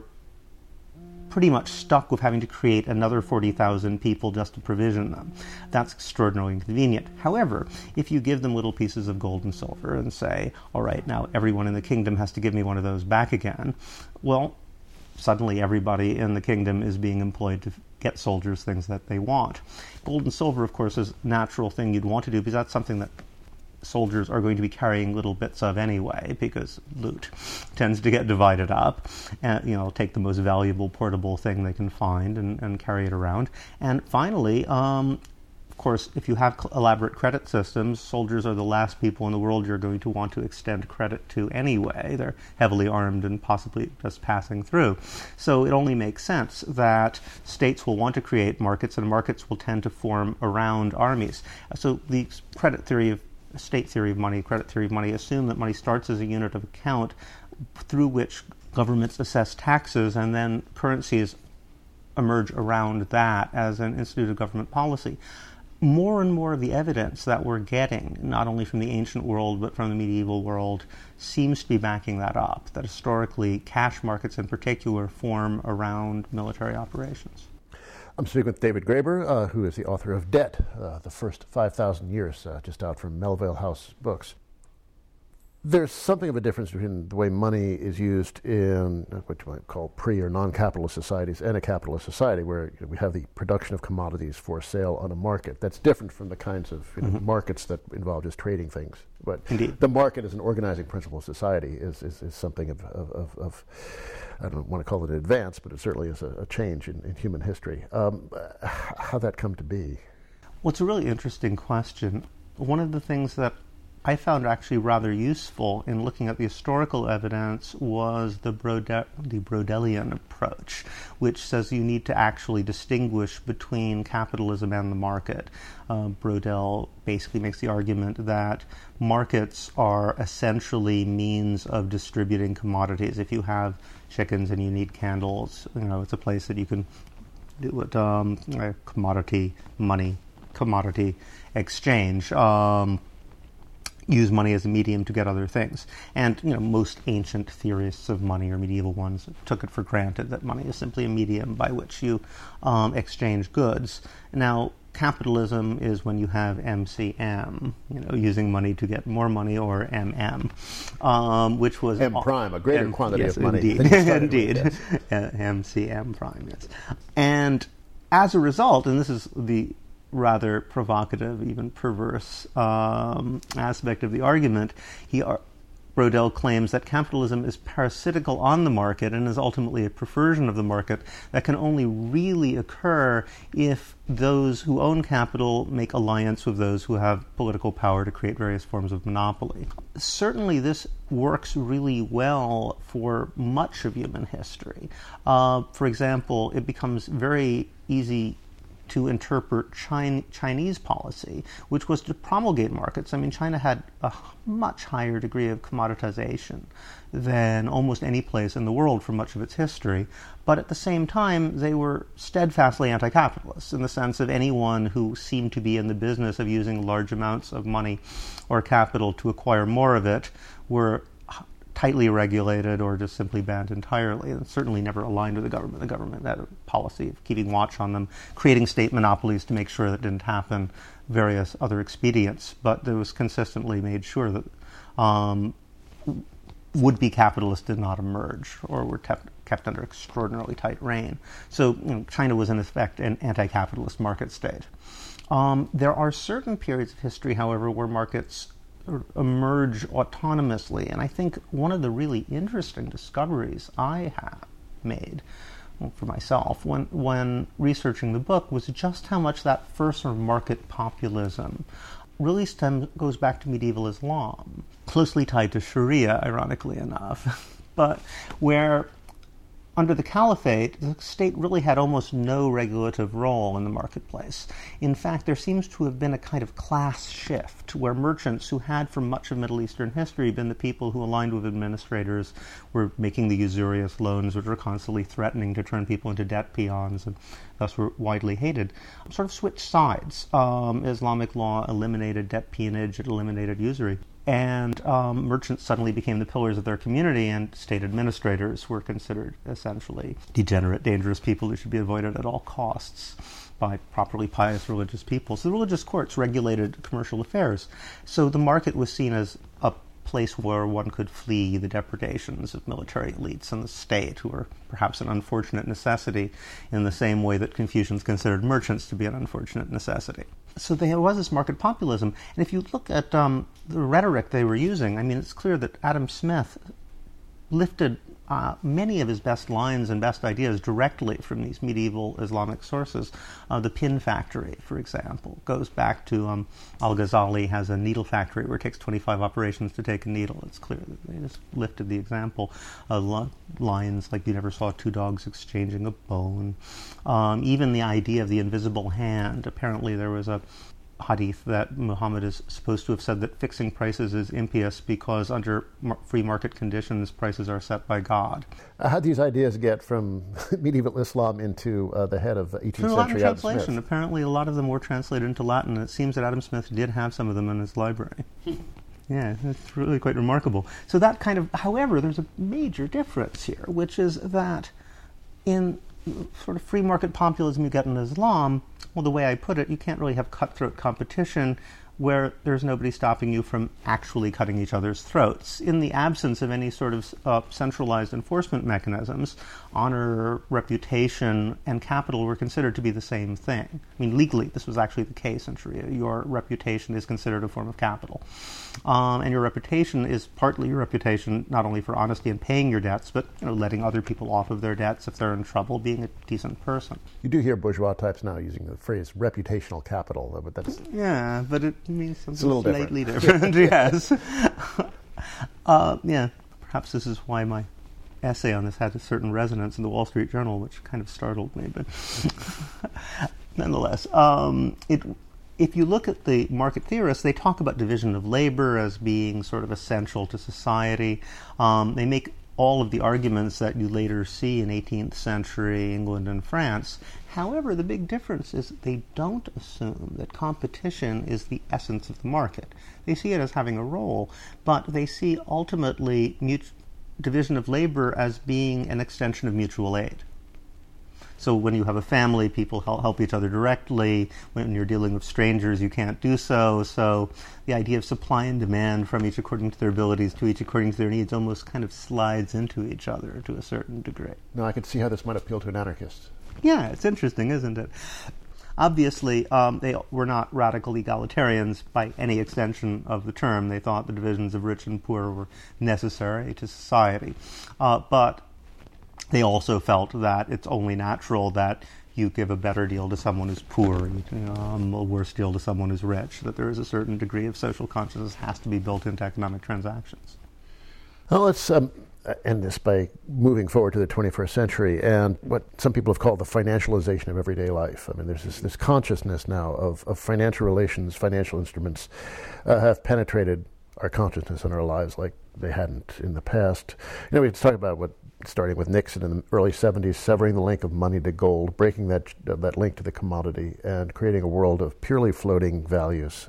pretty much stuck with having to create another forty thousand people just to provision them. That's extraordinarily inconvenient. However, if you give them little pieces of gold and silver and say, all right, now everyone in the kingdom has to give me one of those back again, well, suddenly everybody in the kingdom is being employed to get soldiers things that they want. Gold and silver, of course, is a natural thing you'd want to do because that's something that soldiers are going to be carrying little bits of anyway, because loot tends to get divided up, and you know, take the most valuable portable thing they can find and, and carry it around. And finally, um, of course, if you have elaborate credit systems, soldiers are the last people in the world you're going to want to extend credit to anyway. They're heavily armed and possibly just passing through. So it only makes sense that states will want to create markets, and markets will tend to form around armies. So the credit theory of state theory of money, credit theory of money, assume that money starts as a unit of account through which governments assess taxes, and then currencies emerge around that as an institute of government policy. More and more of the evidence that we're getting, not only from the ancient world but from the medieval world, seems to be backing that up, that historically cash markets in particular form around military operations. I'm speaking with David Graeber, uh, who is the author of Debt, uh, the First five thousand Years, uh, just out from Melville House Books. There's something of a difference between the way money is used in what you might call pre- or non-capitalist societies and a capitalist society, where you know, we have the production of commodities for sale on a market. That's different from the kinds of you know, mm-hmm. markets that involve just trading things. But Indeed. The market as an organizing principle of society is, is, is something of, of, of, of, I don't want to call it an advance, but it certainly is a, a change in, in human history. Um, how'd that come to be? Well, it's a really interesting question. One of the things that I found actually rather useful in looking at the historical evidence was the, Brode- the Brodelian approach, which says you need to actually distinguish between capitalism and the market. Uh, Brodel basically makes the argument that markets are essentially means of distributing commodities. If you have chickens and you need candles, you know, it's a place that you can do it, um, commodity, money, commodity exchange. Um, use money as a medium to get other things. And, you know, most ancient theorists of money, or medieval ones, took it for granted that money is simply a medium by which you um, exchange goods. Now, capitalism is when you have M C M, you know, using money to get more money, or M M, um, which was... M prime, a greater M, quantity yes, of money. Indeed, indeed. With, yes. M C M prime, yes. And as a result, and this is the rather provocative, even perverse um, aspect of the argument, he ar- Brodel claims that capitalism is parasitical on the market and is ultimately a perversion of the market that can only really occur if those who own capital make alliance with those who have political power to create various forms of monopoly. Certainly this works really well for much of human history. Uh, for example, it becomes very easy to interpret China, Chinese policy, which was to promulgate markets. I mean, China had a much higher degree of commoditization than almost any place in the world for much of its history, but at the same time, they were steadfastly anti-capitalist in the sense of anyone who seemed to be in the business of using large amounts of money or capital to acquire more of it were tightly regulated or just simply banned entirely, and certainly never aligned with the government. The government had a policy of keeping watch on them, creating state monopolies to make sure that didn't happen, various other expedients, but it was consistently made sure that um, would-be capitalists did not emerge or were kept, kept under extraordinarily tight rein. So you know, China was in effect an anti-capitalist market state. Um, there are certain periods of history, however, where markets emerge autonomously. And I think one of the really interesting discoveries I have made, well, for myself, when, when researching the book, was just how much that first sort of market populism really stems, goes back to medieval Islam, closely tied to Sharia, ironically enough, but where under the Caliphate, the state really had almost no regulative role in the marketplace. In fact, there seems to have been a kind of class shift where merchants who had for much of Middle Eastern history been the people who aligned with administrators, were making the usurious loans, which were constantly threatening to turn people into debt peons and thus were widely hated, sort of switched sides. Um, Islamic law eliminated debt peonage, it eliminated usury. And um, merchants suddenly became the pillars of their community, and state administrators were considered essentially degenerate, dangerous people who should be avoided at all costs by properly pious religious people. So the religious courts regulated commercial affairs. So the market was seen as a place where one could flee the depredations of military elites and the state, who were perhaps an unfortunate necessity in the same way that Confucians considered merchants to be an unfortunate necessity. So there was this market populism. And if you look at um, the rhetoric they were using, I mean, it's clear that Adam Smith lifted uh, many of his best lines and best ideas directly from these medieval Islamic sources. Uh, the pin factory, for example, goes back to um, Al-Ghazali has a needle factory where it takes twenty-five operations to take a needle. It's clear that they just lifted the example. Uh, li- lines like you never saw two dogs exchanging a bone. Um, even the idea of the invisible hand. Apparently there was a hadith that Muhammad is supposed to have said that fixing prices is impious because under mar- free market conditions, prices are set by God. Uh, how did these ideas get from medieval Islam into uh, the head of eighteenth Through century Latin Adam translation. Smith? Apparently a lot of them were translated into Latin, and it seems that Adam Smith did have some of them in his library. Yeah, it's really quite remarkable. So that kind of, however, there's a major difference here, which is that in sort of free market populism you get in Islam, well, the way I put it, you can't really have cutthroat competition where there's nobody stopping you from actually cutting each other's throats. In the absence of any sort of uh, centralized enforcement mechanisms, honor, reputation, and capital were considered to be the same thing. I mean, legally, this was actually the case in Sharia. Your reputation is considered a form of capital. Um, and your reputation is partly your reputation not only for honesty and paying your debts, but you know, letting other people off of their debts if they're in trouble, being a decent person. You do hear bourgeois types now using the phrase reputational capital, but that's... Yeah, but it means something It's a little slightly different, different yes. uh, yeah, perhaps this is why my essay on this had a certain resonance in the Wall Street Journal, which kind of startled me, but nonetheless. Um, it, if you look at the market theorists, they talk about division of labor as being sort of essential to society. Um, they make all of the arguments that you later see in eighteenth century England and France. However, the big difference is they don't assume that competition is the essence of the market. They see it as having a role, but they see ultimately mut- division of labor as being an extension of mutual aid. So when you have a family, people help each other directly. When you're dealing with strangers, you can't do so. So the idea of supply and demand from each according to their abilities to each according to their needs almost kind of slides into each other to a certain degree. No, I can see how this might appeal to an anarchist. Yeah, it's interesting, isn't it? Obviously, um, they were not radical egalitarians by any extension of the term. They thought the divisions of rich and poor were necessary to society. Uh, but they also felt that it's only natural that you give a better deal to someone who's poor and um, a worse deal to someone who's rich, that there is a certain degree of social consciousness has to be built into economic transactions. Well, let's um, end this by moving forward to the twenty-first century and what some people have called the financialization of everyday life. I mean, there's this, this consciousness now of, of financial relations, financial instruments uh, have penetrated our consciousness and our lives like they hadn't in the past. You know, we talk about what, starting with Nixon in the early seventies, severing the link of money to gold, breaking that uh, that link to the commodity, and creating a world of purely floating values.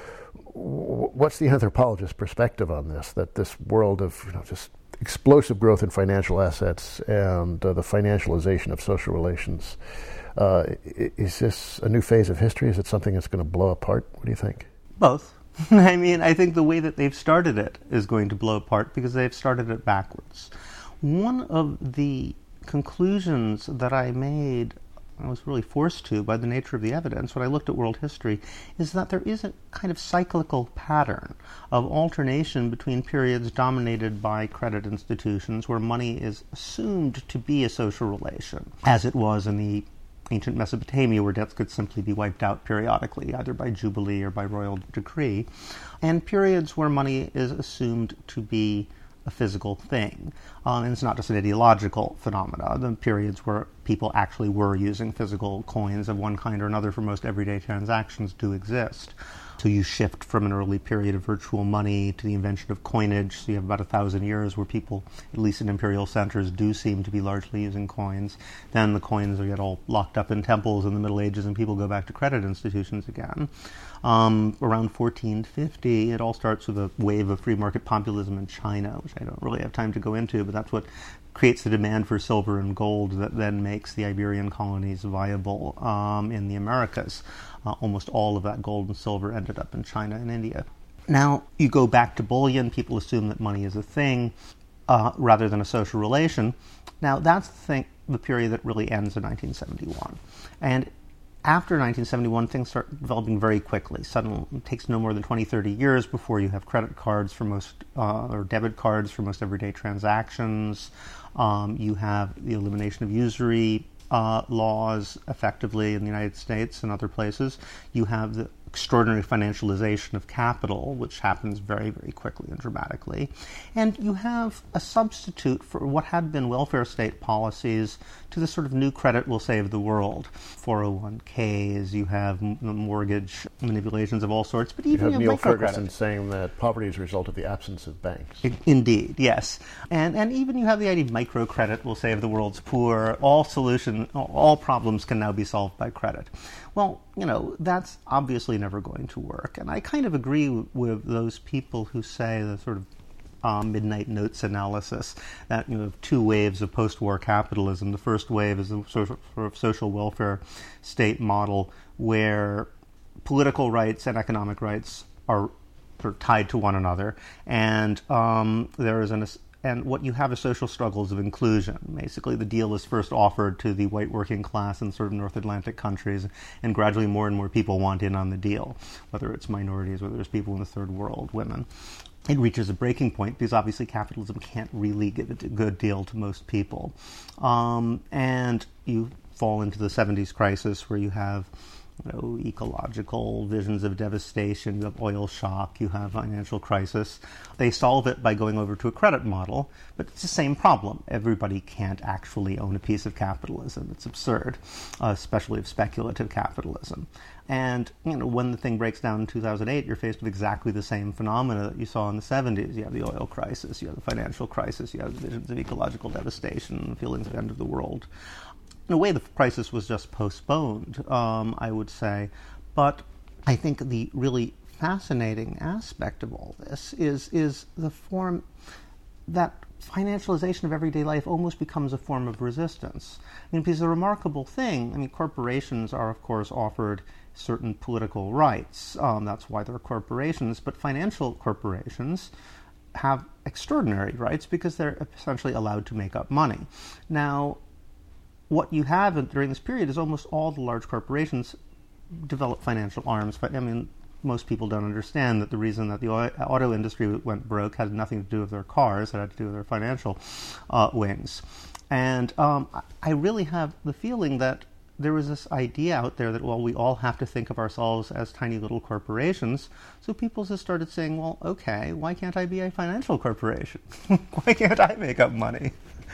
W- what's the anthropologist's perspective on this, that this world of you know, just explosive growth in financial assets and uh, the financialization of social relations, uh, is this a new phase of history? Is it something that's going to blow apart? What do you think? Both. I mean, I think the way that they've started it is going to blow apart because they've started it backwards. One of the conclusions that I made, I was really forced to by the nature of the evidence when I looked at world history, is that there is a kind of cyclical pattern of alternation between periods dominated by credit institutions where money is assumed to be a social relation, as it was in the ancient Mesopotamia, where debts could simply be wiped out periodically, either by jubilee or by royal decree, and periods where money is assumed to be a physical thing. Um, and it's not just an ideological phenomena. The periods where people actually were using physical coins of one kind or another for most everyday transactions do exist. So you shift from an early period of virtual money to the invention of coinage. So you have about a thousand years where people, at least in imperial centers, do seem to be largely using coins. Then the coins get all locked up in temples in the Middle Ages and people go back to credit institutions again. Um, around fourteen fifty, it all starts with a wave of free market populism in China, which I don't really have time to go into, but that's what creates the demand for silver and gold that then makes the Iberian colonies viable um, in the Americas. Uh, almost all of that gold and silver ended up in China and India. Now, you go back to bullion, people assume that money is a thing uh, rather than a social relation. Now, that's the, thing, the period that really ends in nineteen seventy-one. And after nineteen seventy-one, things start developing very quickly. Suddenly, it takes no more than twenty, thirty years before you have credit cards for most, uh, or debit cards for most everyday transactions. Um, you have the elimination of usury uh, laws effectively in the United States and other places. You have the extraordinary financialization of capital, which happens very, very quickly and dramatically. And you have a substitute for what had been welfare state policies to this sort of new credit will save the world. four oh one k's, you have m- mortgage manipulations of all sorts, but even you have you Neil have Ferguson saying that poverty is a result of the absence of banks. I- Indeed, yes. And and even you have the idea of microcredit will save the world's poor. All solution, all problems can now be solved by credit. Well, you know, that's obviously never going to work. And I kind of agree w- with those people who say the sort of um, midnight notes analysis that you know two waves of post-war capitalism. The first wave is the social, sort of social welfare state model where political rights and economic rights are sort of tied to one another, and um, there is an and what you have is social struggles of inclusion. Basically, the deal is first offered to the white working class in sort of North Atlantic countries, and gradually more and more people want in on the deal, whether it's minorities, whether it's people in the third world, women. It reaches a breaking point because obviously capitalism can't really give a good deal to most people. Um, and you fall into the seventies crisis where you have You know, ecological visions of devastation, you have oil shock, you have financial crisis. They solve it by going over to a credit model, but it's the same problem. Everybody can't actually own a piece of capitalism. It's absurd, uh, especially of speculative capitalism. And, you know, when the thing breaks down in two thousand eight, you're faced with exactly the same phenomena that you saw in the seventies. You have the oil crisis, you have the financial crisis, you have the visions of ecological devastation, feelings of the end of the world. In a way, the crisis was just postponed, um, I would say. But I think the really fascinating aspect of all this is is the form that financialization of everyday life almost becomes a form of resistance. I mean, because the remarkable thing, I mean, corporations are, of course, offered certain political rights. Um, that's why they're corporations. But financial corporations have extraordinary rights because they're essentially allowed to make up money. Now, what you have during this period is almost all the large corporations develop financial arms. I mean, most people don't understand that the reason that the auto industry went broke had nothing to do with their cars, it had to do with their financial uh, wings. And um, I really have the feeling that there was this idea out there that, well, we all have to think of ourselves as tiny little corporations. So people just started saying, well, okay, why can't I be a financial corporation? Why can't I make up money?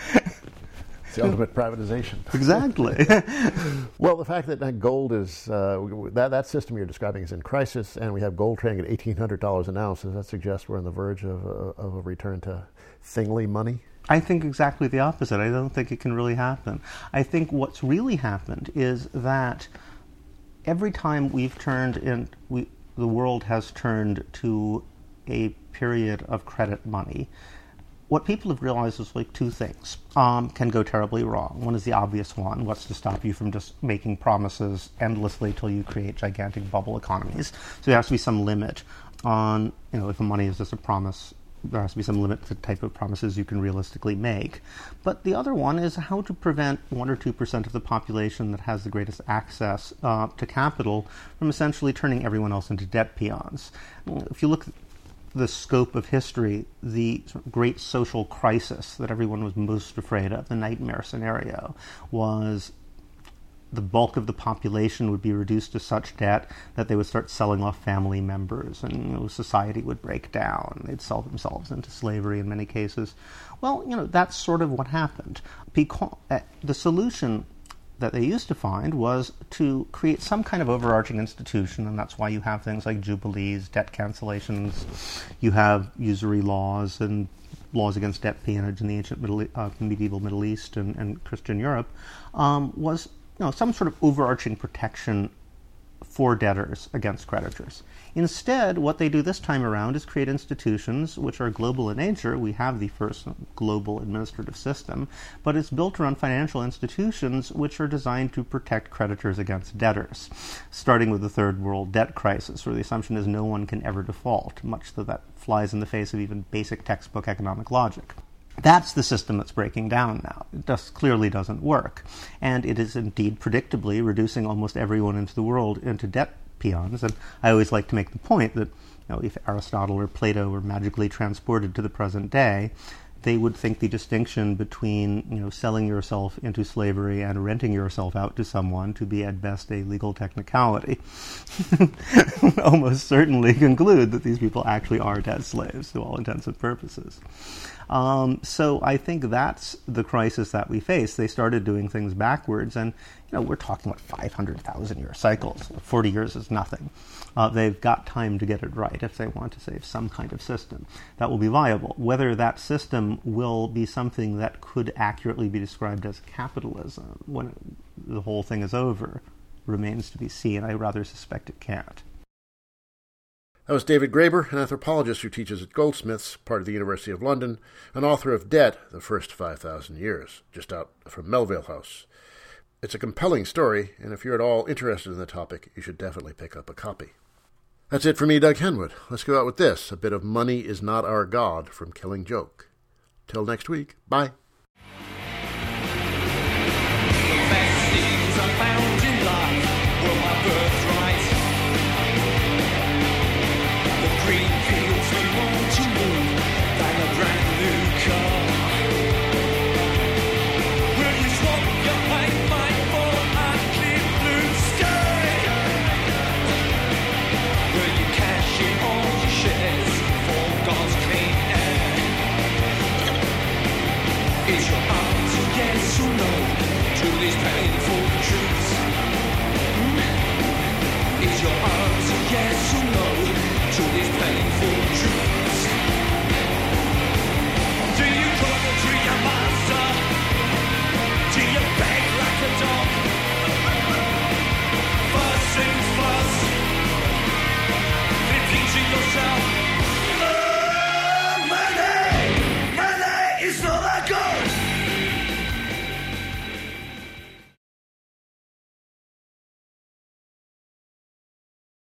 It's the ultimate privatization. Exactly. Well, the fact that gold is, uh, that, that system you're describing is in crisis, and we have gold trading at eighteen hundred dollars an ounce, does that suggest we're on the verge of, uh, of a return to thingly money? I think exactly the opposite. I don't think it can really happen. I think what's really happened is that every time we've turned in, we, the world has turned to a period of credit money, what people have realized is like two things um, can go terribly wrong. One is the obvious one. What's to stop you from just making promises endlessly till you create gigantic bubble economies? So there has to be some limit on, you know, if money is just a promise, there has to be some limit to the type of promises you can realistically make. But the other one is how to prevent one or two percent of the population that has the greatest access uh, to capital from essentially turning everyone else into debt peons. If you look at the scope of history, the great social crisis that everyone was most afraid of, the nightmare scenario, was the bulk of the population would be reduced to such debt that they would start selling off family members, and you know, society would break down. They'd sell themselves into slavery in many cases. Well, you know, that's sort of what happened. Because, uh, the solution that they used to find was to create some kind of overarching institution, and that's why you have things like jubilees, debt cancellations, you have usury laws and laws against debt peonage in the ancient Middle, uh, medieval Middle East and, and Christian Europe, um, was you know some sort of overarching protection for debtors against creditors. Instead, what they do this time around is create institutions which are global in nature. We have the first global administrative system, but it's built around financial institutions which are designed to protect creditors against debtors, starting with the third world debt crisis, where the assumption is no one can ever default, much though that flies in the face of even basic textbook economic logic. That's the system that's breaking down now. It just clearly doesn't work. And it is indeed predictably reducing almost everyone into the world into debt peons. And I always like to make the point that, you know, if Aristotle or Plato were magically transported to the present day, they would think the distinction between, you know, selling yourself into slavery and renting yourself out to someone to be at best a legal technicality. Almost certainly conclude that these people actually are debt slaves to all intents and purposes. Um, so I think that's the crisis that we face. They started doing things backwards, and you know we're talking about five hundred thousand year cycles. forty years is nothing. Uh, they've got time to get it right if they want to save some kind of system that will be viable. Whether that system will be something that could accurately be described as capitalism when the whole thing is over remains to be seen. I rather suspect it can't. That was David Graeber, an anthropologist who teaches at Goldsmiths, part of the University of London, and author of Debt, The First five thousand Years, just out from Melville House. It's a compelling story, and if you're at all interested in the topic, you should definitely pick up a copy. That's it for me, Doug Henwood. Let's go out with this, a bit of Money Is Not Our God from Killing Joke. Till next week, bye. Is your answer yes or no to these painful truths? Hmm? Is your answer yes or no to these painful truths?